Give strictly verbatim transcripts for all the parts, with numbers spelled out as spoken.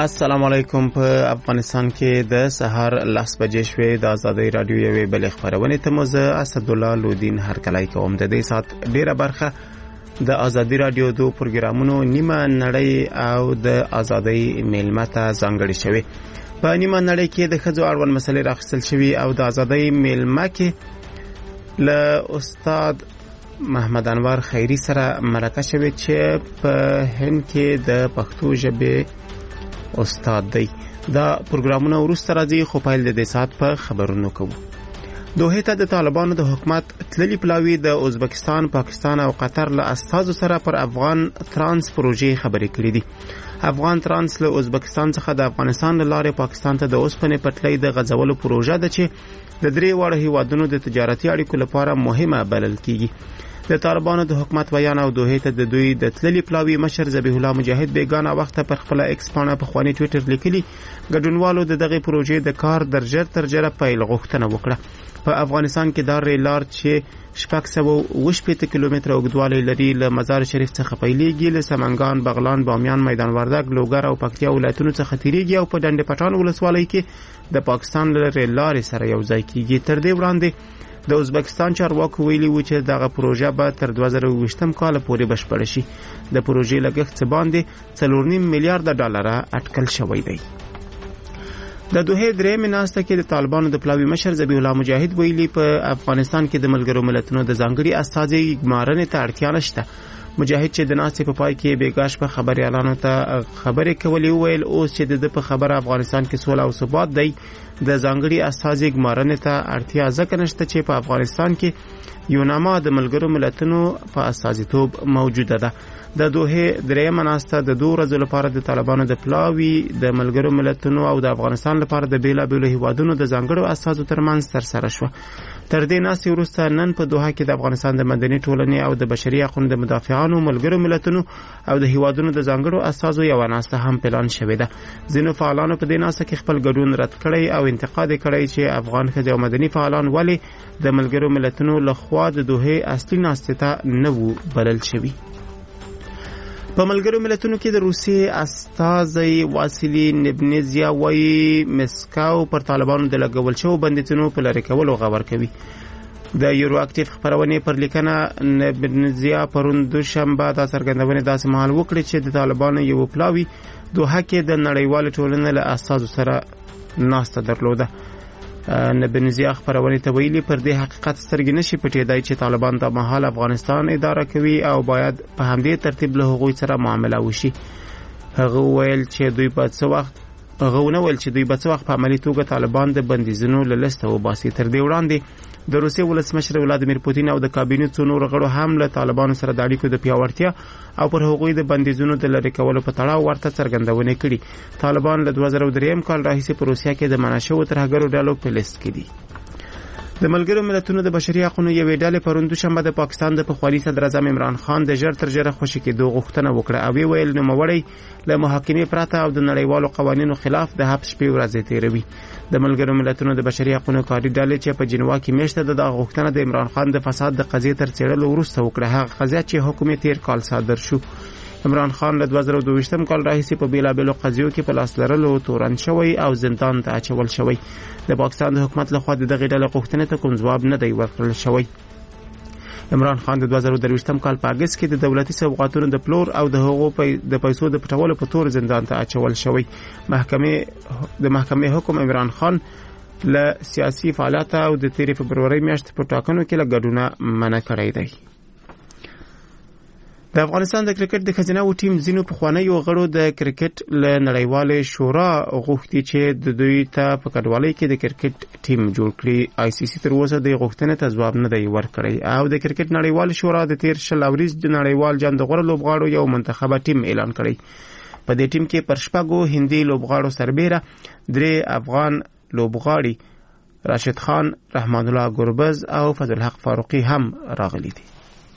السلام علیکم. په افغانستان کې د سهار لس بجې شوې. د ازادي رادیو یوې بلې خبرونه ته مو زه اسدالله لودین هرکلی کوم. د دې سات ډیره برخه د ازادي رادیو دو پروګرامونو نیمه نړۍ او د ازادي میلمه ته ځانګړې شوې. په نیمه نړۍ کې د ښځو اړوند مسلې راخیستل شوې او د ازادي میلمه کې له استاد محمد انور خیری سره مرکه شوې چې په هند کې د پښتو ژبې استاد دی. دا پروګرامونه وروسته راځي، خو پیل د دې سات په خبرونو کوو. دوحې ته د طالبانو د حکومت تللي پلاوي د ازبکستان، پاکستان او قطر له استازو سره پر افغان ترانس پروژې خبرې کړې دي. افغان ترانس له ازبکستان څخه د افغانستان له لارې پاکستان ته د اوسپنې پټلۍ د غځولو پروژه ده چې د درې واړو هیوادونو د تجارتي اړیکو لپاره مهمه بلل کیږي. د طالبانو د حکومت بیان او دوحې ته د دوی د تللي پلاوي مشر ذبیح الله مجاهد بیگانه وخت پر خپل ایکس پاڼه په خواني ټوئیټر لیکلي ګډونوالو د دغه پروژې د کار درجه ترجره پیل غوښتنه وکړه. په افغانستان کې دا ریل لار چې شپږ سوه اوه شپېته کیلومتره اوږدوالی لري له مزار شریف څخه پیلېږي، له سمنګان، بغلان، بامیان، میدان وردګ، لوګر او پکتیا ولایتونو څخه تیریږي او په ډنډ پټان ولسوالۍ کې د پاکستان له ریل لارې سره یو ځای کیږي. تر دې وړاندې د ازبکستان چارواکو ویلي و چې دغه پروژه به تر دوه زره اوویشتم کال پورې بشپړه شي. د پروژې لګښت څه باندې څلور نیم میلیارډ ډالره اټکل شوی دی. د دوحې درېیمې ناسته کې د طالبانو د پلاوي مشر ذبیح الله مجاهد ویلي په افغانستان کې د ملګرو ملتونو د ځانګړي استازي ګمارنې ته اړتیا نشته. مجاهد چې د ناستې په پای کې بیګاش په خبريالانو ته خبرې کولې ویل اوس چې د په خبره افغانستان کې سوله او ثبات دی، د ځانګړي استازي ګمارنې ته اړتیا ځکه نشته چې په افغانستان کې یو نامه د ملګرو ملتونو په استازیتوب موجوده ده. د دوحې درېیمه ناسته د دوه ورځو لپاره د طالبانو د پلاوي د ملګرو ملتونو او د افغانستان لپاره د بیلابیلو هیوادونو د ځانګړو استازو ترمنځ ترسره شوه. تر دې ناستې وروسته نن په دوحه کې د افغانستان د مدني ټولنې او د بشري حقوقو د مدافعانو، ملګرو ملتونو او د هیوادونو د ځانګړو استازو یو ناسته هم پلان شوې ده. ځینو فعالانو په دې ناسته کې خپل ګډون رد کړی او انتقاد کړی چې افغان ښځې او مدني فعالان ولې د ملګرو ملتونو لخوا د دوحې اصلي ناستې ته نه وو بلل شوي. په ملګرو ملتونو کې د روسیې استازی واسیلی نبنزیا وایي مسکو پر طالبانو د لګول شوو بندیزونو په لرې کولو غور کوي. د یورو اکټیو خبرونه پر لیکنه نبنزیا پرون دوشنبه د څرګندونې داسې مهال وکړي چې د طالبانو یو پلاوي دوحه کې د نړیوال ټولنې له استازو سره ناسته درلوده. نبنزیا خبرونه ته ویلي پر دې حقیقت سترګې نشي پټېدای چې طالبان د مهال افغانستان اداره کوي او باید په همدې ترتیب له هغوی سره معامله وشي. هغه ویل چې دوی په څه وخت هغه ونه ویل چې دوی په څه وخت په عملي توګه طالبان د بندیزونو له لسته وباسي. تر دې وړاندې د روسیې ولسمشر ولادیمیر پوتین او د کابینې څو نور غړو هم له طالبانو سره د اړیکو د پیاوړتیا او پر هغوی د بندیزونو د لرې کولو په تړاو ورته څرګندونې کړي. طالبان له دوه زره درېیم کال راهیسې په روسیه کې د منع شوو ترهګرو ډلو په لیست کې دي. د ملګرو ملتونو د بشري حقوقو یوې ډلې پرون دوشنبه د پاکستان د پخواني صدر اعظم عمران خان د ژر تر ژره خوشي کېدو غوښتنه وکړه او ویل نوموړی له محاکمې پرته او د نړیوالو قوانینو خلاف د حبس شپې ورځې تیروي. د ملګرو ملتونو د بشري حقوقو کاري ډلې چې په جنوا کې میشته د غوښتنه د عمران خان د فساد د قضیې تر څېړلو وروسته وکړه. هغه قضیه چې حکومت تیر کال صادر شو. عمران خان له دوه زره دوهویشتم کال راهیسې په بیلابیلو قضیو کې په لاس لرلو تورن شوی او زندان ته اچول شوی. د پاکستان د حکومت لخوا د دغې ډلې غوښتنې ته کوم ځواب نه دی ورکړل شوی. عمران خان د دوه زره درویشتم کال په اګست کې د دولتي سوغاتونو د پلور او د هغو د پیسو د پټولو په تور زندان ته اچول شوی. محکمې د محکمې حکم عمران خان له سیاسي فعالیت او د تیرې فبرورۍ میاشتې په ټاکنو کې له ګډونه منع کړی دی. د افغانستان د کرکټ د خزینه او ټیم ځینو پخوانیو غړو د کرکټ له نړیوالې شورا غوښتي چې د دوی ته په کډوالۍ کې د کرکټ ټیم جوړ کړي. آی سی سی تر اوسه د غوښتنې ته ځواب نه دی ورکړی او د کرکټ نړیوال شورا د تیر شل اوریز د نړیوال جام د غوره لوبغاړو یو منتخبه ټیم اعلان کړی. په دې ټیم کې پر شپږو هندي لوبغاړو سربېره درې افغان لوبغاړي راشد خان، رحمان الله ګربز او فضل حق فاروقي هم راغلي دي.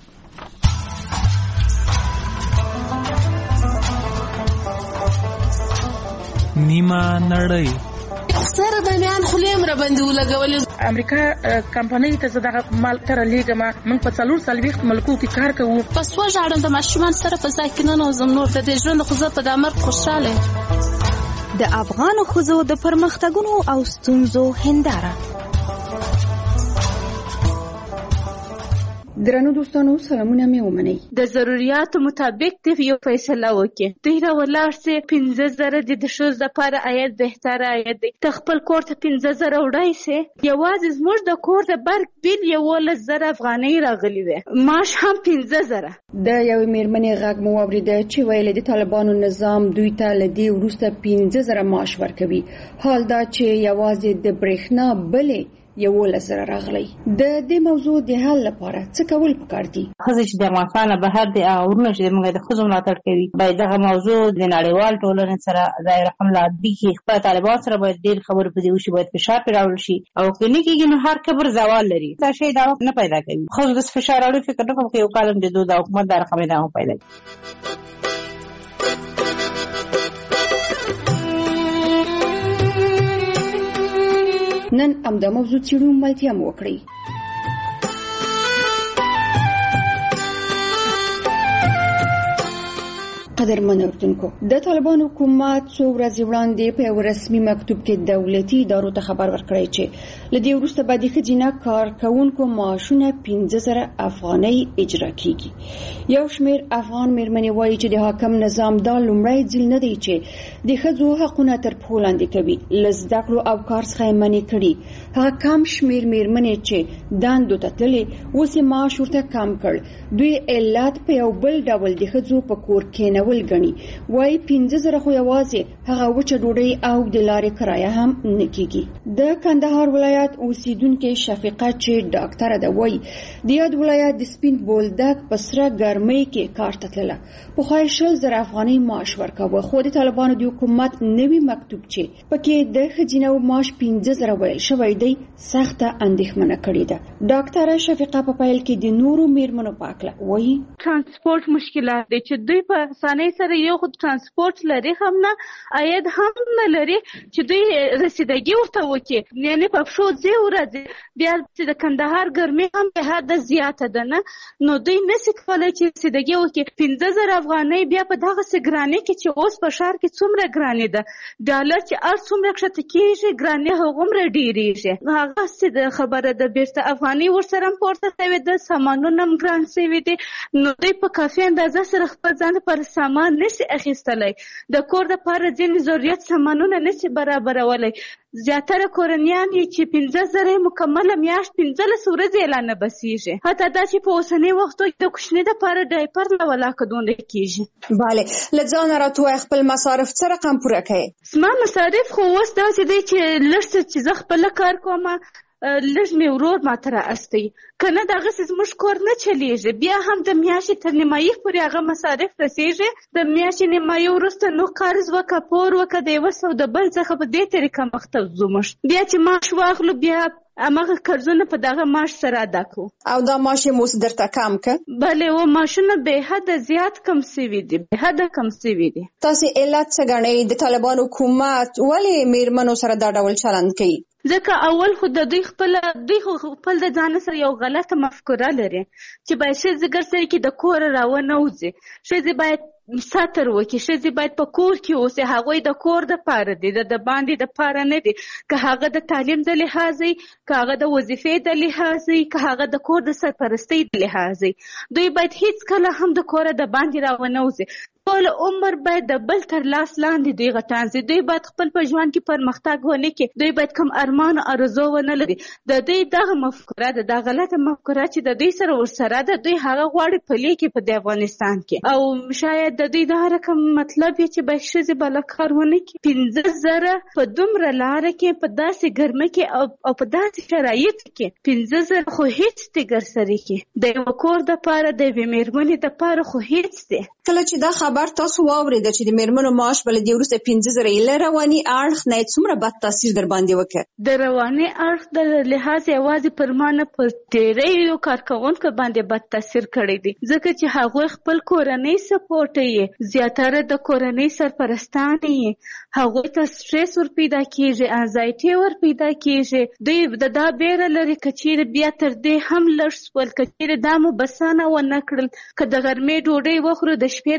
نیمه نړۍ سره د میان خلیم را باندې ولګولې. امریکا کمپنۍ ته زه دغه مال تر لیږم. موږ په څلور څلوېښت ملکو کې کار کوو. په سوه ژاړم د ماشومان سره په ځای کې ننوځم. نور د دې ژوند خو زه په دا مرګ خوشحاله یم. د افغان ښځو د پرمختګونو او ستونزو هنداره. درنو دوستانو سلامونه مې ومنئ. د ضرورتو مطابق د یو فیصله وکړي. دوی راولاړ سي پنځه زره د ښځو لپاره عاید بهتره عاید دی. ته خپل کور ته پنځه زره وړای سي. یوازې زموږ د کور د برق بیل یولس زره افغانۍ راغلي وي. معاش هم پنځه زره. د یوې مېرمنې غږ مو واورېده چې ویل د طالبانو نظام دوی ته له دې وروسته پنځه زره معاش ورکوي. حال دا چې یوازې د برېښنا بلې یولس زره راغلی. د دې موضوع د حل لپاره څه کول پکار دي؟ ښځې چې د افغانستان نه بهر دي او ورونه چې موږ د ښځو ملاتړ کوي باید دغه موضوع د نړیوال ټولنې سره ځای رقم لا دي خپل طالبان سره باید ډېر خبرې په دې وشي، باید فشار پرې راوړل شي او که نه کېږي نو هر کبر زوال لري. دا شی دا نه پیدا کوي. ښځو د فشار راوړل فکر نه کوم چې یو کالم د دوه د حکومت د رقم نه پیدا کوي. نن همدا موضوع څېړو، ملتیا مو وکړئ. قدرمن اوردونکو، د طالبان حکومت څو ورځې وړاندې په یو رسمي مکتوب کې دولتي ادارو ته خبر ورکړی چې له دې وروسته به د ښځینه کارکوونکو معاشونه پنځه زره افغانۍ اجرا کیږي. یو شمېر افغان مېرمنې وایي چې د حاکم نظام دا لومړی ځل نه دی چې د ښځو حقونه تر پښو لاندې کوي. له زده کړو او کار څخه یې منع کړي. هغه کم شمېر مېرمنې چې دندو ته تللې اوس یې معاش ورته کم کړ. دوی علت په یو بل ډول د ښځو په کور کېنول ګڼي. وایي پنځه زره خو یوازې هغه وچه ډوډۍ او د لارې کرایه هم نه کېږي. د کندهار ولایت اوسیدونکې شفیقه چې ډاکټره ده وایي د یاد ولایت د سپین بولدک په سره ګرمۍ کې کار ته تلله. پخوا یې شل زره افغانۍ معاش ورکاوه، خو د طالبانو د حکومت نوي مکتوب چې پکې د ښځینه معاش پنځه زره ویل شوی دی سخته اندېښمنه کړې ده. ډاکټره شفیقه په پیل کې د نورو مېرمنو په هکله وایي ترانسپورت مشکلات دی چې دوی په اسانۍ سره یو خو ترانسپورت لري هم نه عاید هم نه لري چې دوی رسیدګي ورته وکړي. یعنې په پښو ځي ورځي بیا چې د کندهار ګرمي هم به حده زیاته ده نه نو دوی نشي کولی چې رسیدګي وکړي. پنځه زره افغانۍ بیا په دغسې ګرانۍ کې چې اوس په ښار کې څومره ګرانې ده، ډالر چې هر څومره کښته کېږي ګرانۍ هغومره ډېرېږي. هغسې د خبره ده بېرته افغانۍ ورسره هم پورته شوې ده، سامانونه هم ګران شوي دي. نو دوی په کافي اندازه سره خپل ځان لپاره سامان نشي اخیستلی. د کور دپاره ځینې ضرورت سامانونه نشي برابرولی. زیاتره کورنیان یې چې پنځه زره مکمله میاشت پنځلس ورځې یې لا نه بسیږي. حتی دا چې په اوسني وختو کې د کوچني دپاره ډایپر نه ولاکه دونه کېږي. بله، له ځانه راته ووایه خپل مصارف څه رقم پوره کوې؟ زما مصارف خو اوس داسې دی چې لږ څه چې زه خپله کار کوم لږ مې ورور ماته رااستی، که نه دغسې زموږ کور نه چلیږي. بیا هم د میاشتې تر نیمایي پورې هغه مصارف رسیږي. د میاشتې نیمایي وروسته نو قرض وکړه، پور وکړه، د یوه سو د بل څخه په دې طریقه مخته ځو. موږ بیا چې معاش واخلو بیا هماغه قرضونه په دغه معاش سره ادا کوو. او دا معاش یې اوس درته کم که؟ بلې، و معاشونه بې حده زیات کم سوي دي، بې حده کم سوي دي. تاسې علت څه ګڼئ د طالبانو حکومت ولې مېرمنو سره دا ډول چلند کوي؟ ځکه اول خو د دوی خپل دوی خو خپل د ځان سره یو غلطه مفکوره لري چې باید ښځې ګرځي کې د کوره راونه وځي. ښځې باید ساتر وکړي، ښځې باید په کور کې اوسي. هغوی د کور دپاره دي، د باندې دپاره نه دي. که هغه د تعلیم د لحاظ وي، که هغه د وظیفې د لحاظ وي، که هغه د کور د سرپرستۍ د لحاظ وي، دوی باید هیڅ کله هم د کوره د باندې راونه وځي. ټول عمر باید د بل تر لاس لاندې دوی غټان سي. دوی باید خپل په ژوند کې پرمختګ ونه کړي. دوی باید کوم ارمان او ارزو ونه لري. د دوی دغه مفکوره ده، دا غلطه مفکوره چې د دوی سره ورسره ده. دوی هغه غواړي پلي کړي په دې افغانستان کې. او شاید د دوی دا رقم مطلب یې چې باید ښځې به له کار ونه کړي. پنځه زره په دومره لاره کې په داسې ګرمه کې او په داسې شرایطو کې پنځه زره خو هېڅ دي ګرسري کې د یوه کور دپاره د یوې مېرمنې دپاره خو هېڅ دی. کله چې دا خبر تاسو واورېده چې د مېرمنو معاش به له دې وروسته پنځه زره یې له رواني اړخ نه یې څومره بد تاثیر در باندې وکړ؟ د رواني اړخ د لحاظ یوازې پر ما نه پر ډېریو کارکوونکو باندې بد تاثیر کړی دی، ځکه چې هغوی خپل کورنۍ سپورټوي، زیاتره د کورنۍ سرپرستان یې. هغوی ته سټرس ور پیدا کېږي، انزایټي ور پیدا کېږي. دوی د دا بیره لري که چېرې بیا تر دې هم لږ شول، که چېرې دا مو بسانه ونه کړل، که د غرمې ډوډۍ وخورو د شپې دا به نه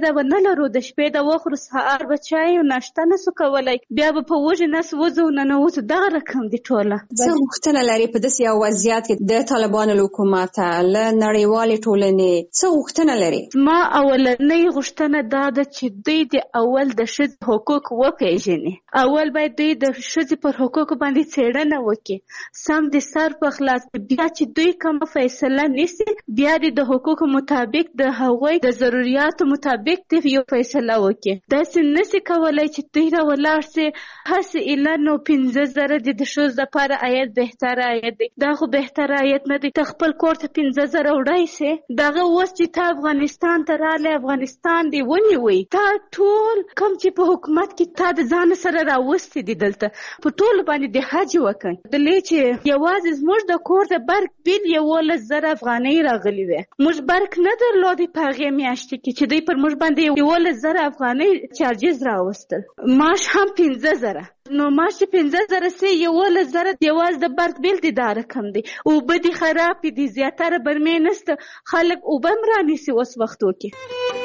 لرو د شپې د وخورو سهار به چای او ناشته نسو کولی بیا به په وږي نس وځو ننوځو دغه رقم دي ټوله. څه غوښتنه لري په داسې یو وضعیت کې د طالبانو له حکومته له نړیوالې ټولنې څه غوښتنه لري؟ ما اولنۍ غوښتنه دا ده چې دوی د اول د ښځې حقوق وپېژني. اول باید دوی د ښځې پر حقوقو باندې څېړنه وکړي سم د سر په خلاص بیا چې دوی کومه فیصله نیسي بیا د حقوقو مطابق د هغوی د ضرورتو مطابق د یو فیصله وکړي. داسې نشي کولی چې دوی را ولاړ سي هسې ایله نو پنځه زره د د ښځو دپاره عاید بهتره عاید دی. دا خو بهتره عاید نه دی. ته خپل کور ته پنځه زره وړی سي دغه اوس چې ته افغانستان ته راغلی افغانستان دې ونیوی تا ټول کوم چې په حکومت کې تا د ځان سره راوستي دي دلته په ټولو باندې د حج وکړ دلې چې یوازې زموږ د کور د برق بیل یولس زره افغانۍ راغلي وې. موږ برق نه درلودې په هغې میاشتې کې چې دوی پر موږ باندې یولس زره افغانۍ چارجز راوستل. معاش هم پنځه زره نو معاش چې پنځه زره سي یولس زره یوازې د برق بیل دي دا رقم دی. اوبه دي خراب دي زیاتره برمې نسته خلک اوبه هم رانیسي اوس وختو کې.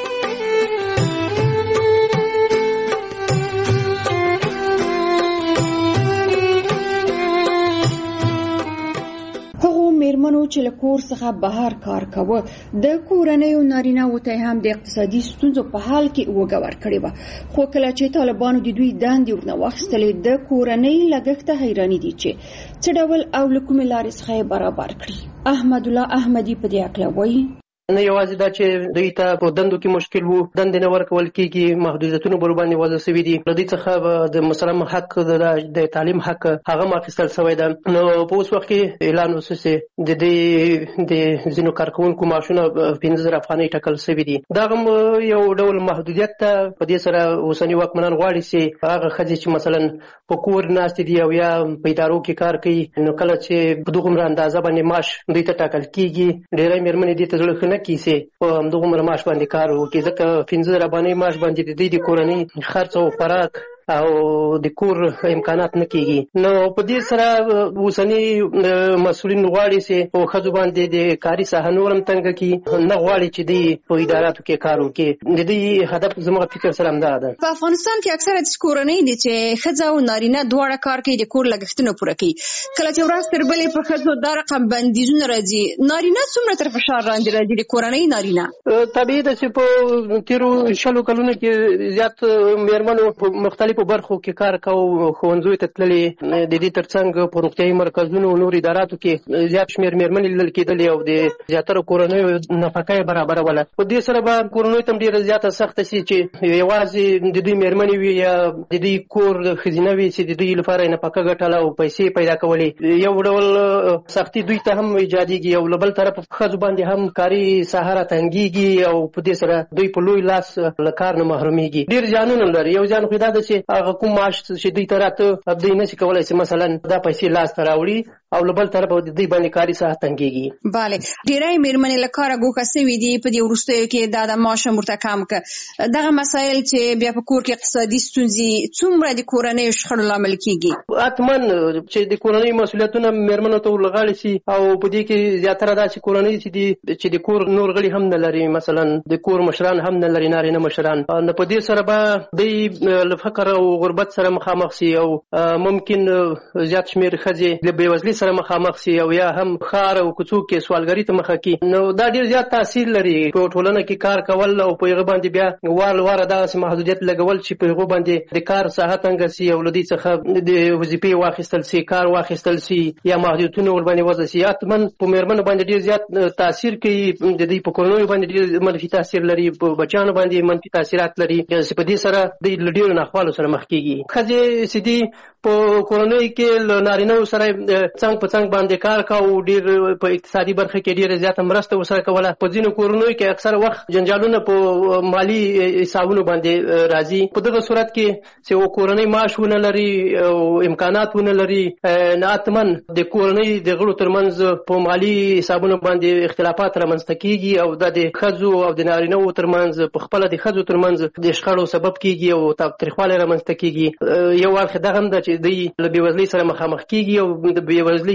میرمنو چې له کور څخه بهر کار کوه د کورنیو نارینه‌وو ته هم د اقتصادي ستونزو په حال کې وګه ورکړې وه خو کله چې طالبانو د دوی دندې ورنه واخیستلې د کورنۍ لګښت حیراني دي چې څه ډول او له کومې لارې څخه یې برابر کړي. احمد الله احمدي په دې هکله وایي نه یوازې دا چې دوی ته په دندو کې مشکل وو دندې نه ورکول کېږي محدودیتونه بر باندې وضع شوي دي له دوی څخه د مسلم حق د تعلیم حق هغه هم اخیستل شوی ده. نو په اوس وخت کې اعلان وسوسي د دې د ځینو کارکوونکو معاشونه پنځه زره افغانۍ ټاکل شوي دي. دا هم یو ډول محدودیت ته په دې سره اوسني واکمنان غواړي چې هغه ښځې چې مثلا په کور ناستې دي او یا په ادارو کې کار کوي نو کله چې په دغومره اندازه باندې معاش دوی ته ټاکل کېږي ډېری مېرمنې دې ته زړه ښه نه کیسه په همدغومره معاش باندې کار وکړي ځکه پنځه زره افغانۍ معاش باندې د دوی د کورنۍ خرڅ او خوراک او د کور امکانات نه کېږي. نو په دې سره اوسني مسؤلین غواړي چې په ښځو باندې د کاري ساحه نور هم تنګه کړي نه غواړي چې دوی په اداراتو کې کار وکړي. د دوی هدف زموږ فکر سره همدا ده. په افغانستان کې اکثره د کورنۍ دي چې ښځه او نارینه دواړه کار کوي د کور لګښتونه پوره کوي. کله چې ورځ تر بلې په ښځو دا رقم بندیزونه راځي نارینه څومره تر فشار لاندې راځي د کورنۍ نارینه؟ طبیعي ده چې په تېرو شلو کلونو کې زیات مېرمنو په مختلف په برخو کې کار کوو ښوونځیو ته تللې د دې ترڅنګ په روغتیايي مرکزونو او نور اداراتو کې زیات شمېر مېرمنې لیدل کېدلې او د زیاتره کورنیو نفقه یې برابروله. په دې سره به کورنیو ته هم ډېره زیاته سخته سي چې یوازې د دوی مېرمنې وي یا د دوی کور ښځینه وي چې د دوی لپاره یې نفقه ګټله او پیسې پیدا کولې. یو ډول سختي دوی ته هم ایجادېږي او له بل طرف ښځو باندې هم کاري ساحه راتنګېږي او په دې سره دوی په لوی لاس له کار نه محرومېږي. ډېر زیانونه لري. یو زیان خو دا ده چې هغه کوم معاش چې دوی ته راته دوی نشي کولی چې مثلا دا پیسې لاس ته راوړي او له بل طرفه د دوی باندې کاري ساحه تنګېږي. بله ډېری مېرمنې له کاره ګوښه سوي دي په دې وروستیو کې دا د معاش هم ورته کم کړه. دغه مسایل چې بیا په کور کې اقتصادي ستونزې څومره د کورنیو شخړو لامل کېږي؟ حتما چې د کورنۍ مسؤلیتونه مېرمنو ته ورلغاړي سي او په دې کې زیاتره دا چې کورنۍ چې دي چې د کور نور غړي هم نه لري مثلا د کور مشران هم نه لري نارینه مشران نو په دې سره به دوی له فقر او غربت سره مخامخ سي او ممکن زیات شمېر ښځې له بېوزلۍ سره مخامخ سي او یا هم ښار او کوڅو کې سوالګرۍ ته مخه کړي. نو دا ډېر زیات تاثیر لري په ټولنه کې کار کول او په هغه باندې بیا وار واره دغسې محدودیت لګول چې په هغو باندې د کار ساحه تنګه سي او له دوی څخه د وظیفې واخیستل سي کار واخیستل سي یا محدودیتونه ورباندې وضع سي. حتما په مېرمنو باندې ډېر زیات تاثیر کوي د دوی په کورنیو باندې ډېر منفي تاثیر لري په بچیانو باندې منفي تاثیرات لري چې په دې سره دوی له ډېرو ناخوالو سره مخ کېږي. ښځې چې دي په کورنیو کې له نارینهو سره څنګ په څنګ باندې کار کوو ډېر په اقتصادي برخه کې ډېره زیاته مرسته ورسره کوله. په ځینو کورنیو کې اکثره وخت جنجالونه په مالي حسابونو باندې راځي. په دغه صورت کې چې یو کورنۍ معاش ونه لري او امکانات ونه لري نو حتما د کورنۍ د غړو ترمنځ په مالي حسابونو باندې اختلافات رامنځته کېږي او دا د ښځو او د نارینهو ترمنځ په خپله د ښځو ترمنځ د شخړو سبب کېږي او تاوتریخوالی رامنځته کېږي. یو اړخ دغه هم ده چې دوی له بېوزلۍ سره مخامخ کېږي او د بېوزلۍ